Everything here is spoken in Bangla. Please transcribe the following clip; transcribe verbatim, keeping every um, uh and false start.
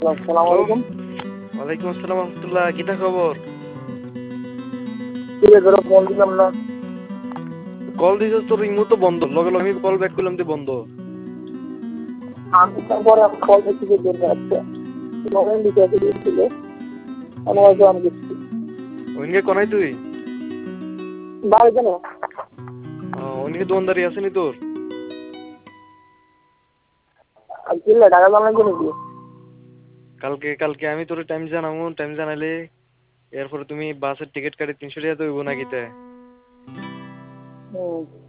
আসসালামু আলাইকুম। ওয়ালাইকুম আসসালাম রহমতুল্লাহ, কিতা খবর? কি রে তোরা ফোন দিলাম না? কল দিছিস তোর রিং তো বন্ধ, লগে লগে আমি কল ব্যাক করলাম তো বন্ধ। আমি তারপরে আমি কল করতে গিয়ে দরকার আছে মোবাইল দিতে দিয়েছিল আমি হয়তো আমি গেছি ওইনকে কোনাই তুই? বাড়ি কেন? ওইনকে দোকানদারি আসেনি তোর? আর কিনলে টাকা জানলাই করে দিয়ে কালকে কালকে আমি তোর টাইম জানাবো, টাইম জানাইলে এরপরে তুমি বাসের টিকিট কাটি তিনশো টাকা তো হইব নাকি তে? হুম